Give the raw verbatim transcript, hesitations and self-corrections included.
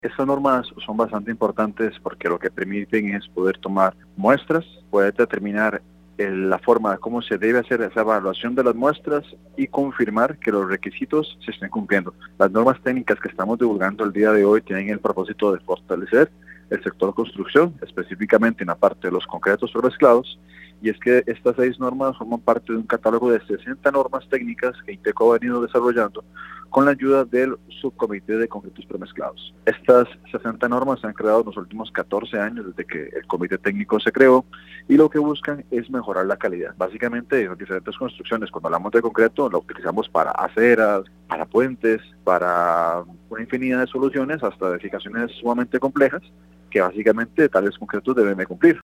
Estas normas son bastante importantes porque lo que permiten es poder tomar muestras, poder determinar el, la forma de cómo se debe hacer esa evaluación de las muestras y confirmar que los requisitos se estén cumpliendo. Las normas técnicas que estamos divulgando el día de hoy tienen el propósito de fortalecer el sector construcción, específicamente en la parte de los concretos premezclados, y es que estas seis normas forman parte de un catálogo de sesenta normas técnicas que INTECO ha venido desarrollando con la ayuda del subcomité de concretos premezclados. Estas sesenta normas se han creado en los últimos catorce años desde que el comité técnico se creó y lo que buscan es mejorar la calidad. Básicamente en las diferentes construcciones, cuando hablamos de concreto, lo utilizamos para aceras, para puentes, para una infinidad de soluciones, hasta edificaciones sumamente complejas que básicamente tales concretos deben de cumplir.